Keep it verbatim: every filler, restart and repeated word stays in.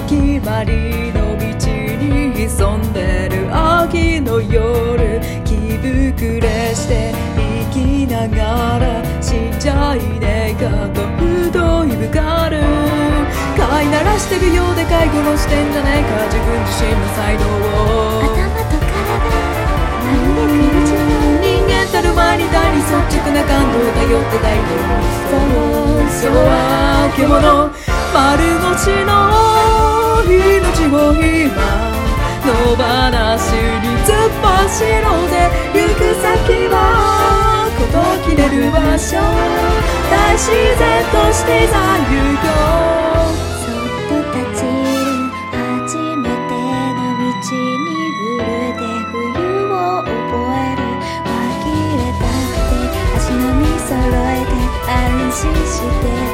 決まりの道に潜んでる秋の夜、気膨れして生きながら死んじゃいねえかとふといぶかる。飼いならしてるようで飼い殺してんじゃねえか、自分自身の才能を。 頭と体まるで空中の人間たる前に大に率直な感動を頼ってたいの。そうそうは獣丸腰の命を今野放しに突っ走ろうぜ。行く先は事切れる場所、大自然としていざ行こう。 そっと立ちる初めての道に震えて冬を覚える。紛れたくて足並み揃えて安心して